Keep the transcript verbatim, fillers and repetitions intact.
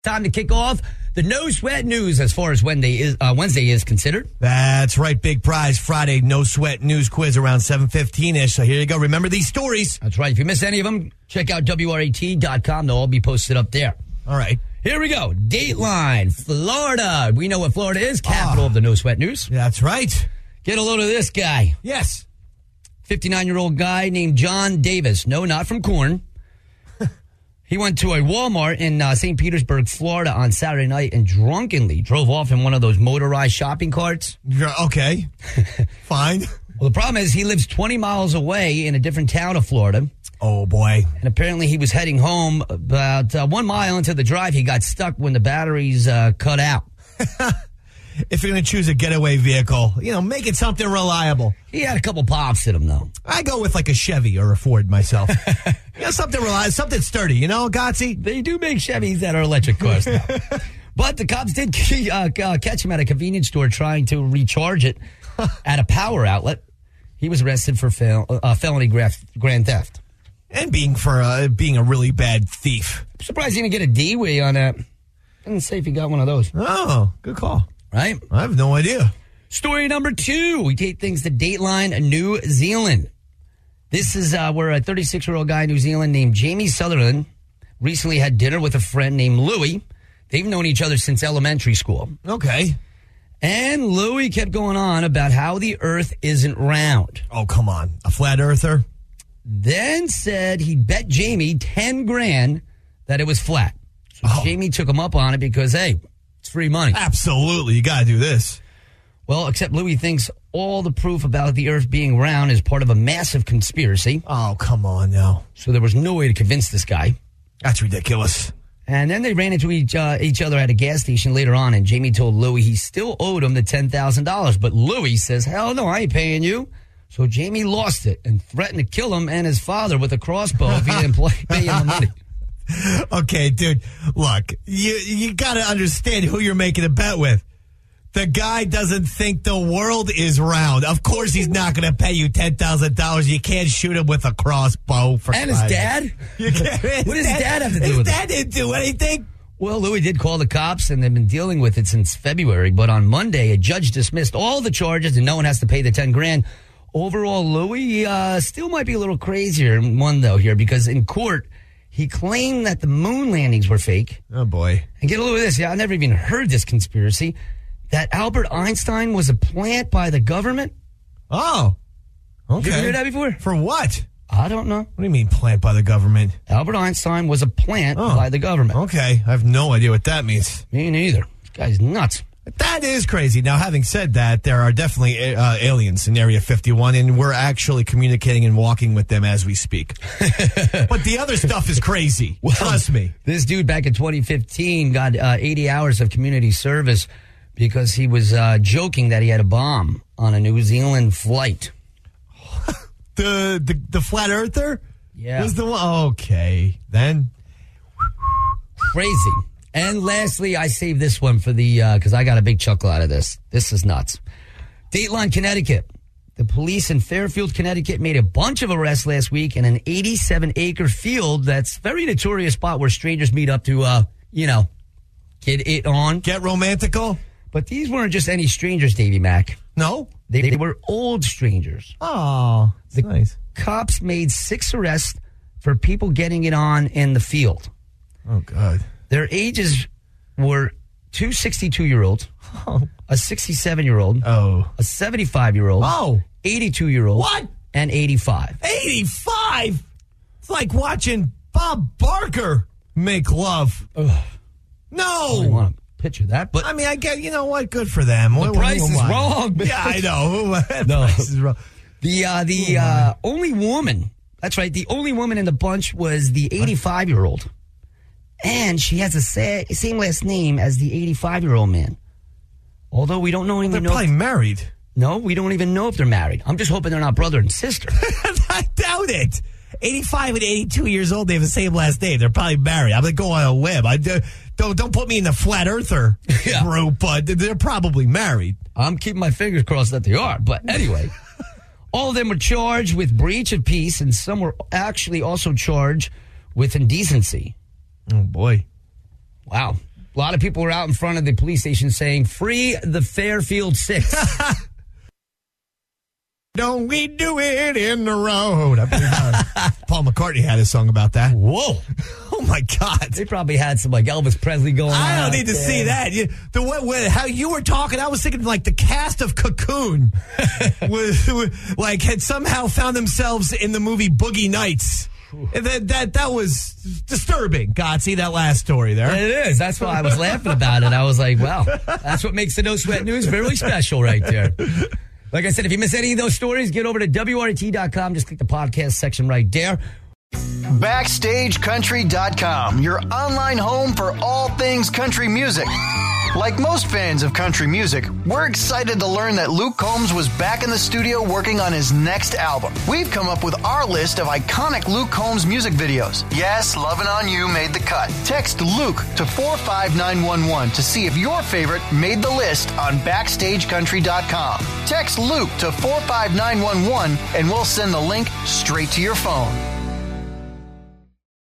time to kick off the No Sweat News as far as Wednesday is, uh, Wednesday is considered. That's right. Big prize Friday No Sweat News quiz around seven fifteen-ish. So here you go. Remember these stories. That's right. If you missed any of them, check out W R A T dot com. They'll all be posted up there. All right. Here we go. Dateline, Florida. We know what Florida is. Capital oh, of the No Sweat News. That's right. Get a load of this guy. Yes. fifty-nine-year-old guy named John Davis. No, not from corn. He went to a Walmart in uh, Saint Petersburg, Florida on Saturday night and drunkenly drove off in one of those motorized shopping carts. Okay. Fine. Well, the problem is he lives twenty miles away in a different town of Florida. Oh, boy. And apparently he was heading home about uh, one mile into the drive. He got stuck when the batteries uh, cut out. If you're going to choose a getaway vehicle, you know, make it something reliable. He had a couple pops in him, though. I go with like a Chevy or a Ford myself. You know, something reliable, something sturdy, you know, Gotsy? They do make Chevys that are electric cars now. But the cops did uh, uh, catch him at a convenience store trying to recharge it at a power outlet. He was arrested for fel- uh, felony graf- grand theft. And being for uh, being a really bad thief. I'm surprised he didn't get a D-way on that. Didn't say if he got one of those. Oh, good call. Right? I have no idea. Story number two. We take things to Dateline, New Zealand. This is uh, where a thirty-six-year-old guy in New Zealand named Jamie Sutherland recently had dinner with a friend named Louie. They've known each other since elementary school. Okay. And Louie kept going on about how the earth isn't round. Oh, come on. A flat earther? Then said he bet Jamie ten grand that it was flat. So oh. Jamie took him up on it because, hey, it's free money. Absolutely. You got to do this. Well, except Louis thinks all the proof about the earth being round is part of a massive conspiracy. Oh, come on now. So there was no way to convince this guy. That's ridiculous. And then they ran into each, uh, each other at a gas station later on, and Jamie told Louis he still owed him the ten thousand dollars. But Louis says, hell no, I ain't paying you. So Jamie lost it and threatened to kill him and his father with a crossbow if he didn't pay him the money. Okay, dude, look, you you got to understand who you're making a bet with. The guy doesn't think the world is round. Of course he's not going to pay you ten thousand dollars. You can't shoot him with a crossbow. For and his dad? You can't, what does his dad have to do his with it? His dad didn't do anything. Well, Louis did call the cops, and they've been dealing with it since February. But on Monday, a judge dismissed all the charges, and no one has to pay the ten grand. Overall, Louis uh, still might be a little crazier in one, though, here, because in court, he claimed that the moon landings were fake. Oh, boy. And get a load of this. Yeah, I never even heard this conspiracy. That Albert Einstein was a plant by the government. Oh. Okay. Did you ever hear that before? For what? I don't know. What do you mean plant by the government? Albert Einstein was a plant oh. by the government. Okay. I have no idea what that means. Me neither. This guy's nuts. That is crazy. Now, having said that, there are definitely uh, aliens in Area fifty-one, and we're actually communicating and walking with them as we speak. But the other stuff is crazy. Well, trust me. This dude back in twenty fifteen got uh, eighty hours of community service because he was uh, joking that he had a bomb on a New Zealand flight. the, the the flat earther? Yeah. Was the one? Okay. Then. Crazy. And lastly, I saved this one for the, because uh, I got a big chuckle out of this. This is nuts. Dateline, Connecticut. The police in Fairfield, Connecticut made a bunch of arrests last week in an eighty-seven acre field that's a very notorious spot where strangers meet up to, uh, you know, get it on. Get romantical? But these weren't just any strangers, Davey Mack. No? They, they were old strangers. Oh, that's the nice. Cops made six arrests for people getting it on in the field. Oh, God. Their ages were two sixty-two-year-olds, oh. a sixty-seven-year-old, oh. a seventy-five-year-old, oh. eighty-two-year-old, what? And eighty-five. eighty-five? It's like watching Bob Barker make love. Ugh. No. I want to picture that, but I mean, I get, you know what? Good for them. The what, price what, is what? wrong. Yeah, I know. the no. price is wrong. The, uh, the uh, only woman, that's right, the only woman in the bunch was the eighty-five-year-old. And she has the sa- same last name as the eighty-five-year-old man. Although we don't know even they're know. They're probably if, married. No, we don't even know if they're married. I'm just hoping they're not brother and sister. I doubt it. eighty-five and eighty-two years old, they have the same last name. They're probably married. I'm going to go on a whim. I do, don't, don't put me in the flat earther yeah. group, but they're probably married. I'm keeping my fingers crossed that they are. But anyway, all of them were charged with breach of peace, and some were actually also charged with indecency. Oh, boy. Wow. A lot of people were out in front of the police station saying, "Free the Fairfield Six." Don't we do it in the road? I believe, uh, Paul McCartney had a song about that. Whoa. Oh, my God. They probably had some, like, Elvis Presley going on. I don't need to there. see that. You, the way, way, how you were talking, I was thinking, like, the cast of Cocoon was, was, like, had somehow found themselves in the movie Boogie Nights. That, that that was disturbing. God, see that last story there? It is. That's why I was laughing about it. I was like, well, that's what makes the No Sweat News very special right there. Like I said, if you miss any of those stories, get over to W R T dot com. Just click the podcast section right there. Backstage Country dot com, your online home for all things country music. Like most fans of country music, we're excited to learn that Luke Combs was back in the studio working on his next album. We've come up with our list of iconic Luke Combs music videos. Yes, Lovin' On You made the cut. Text Luke to four five nine one one to see if your favorite made the list on Backstage Country dot com. Text Luke to four five nine one one and we'll send the link straight to your phone.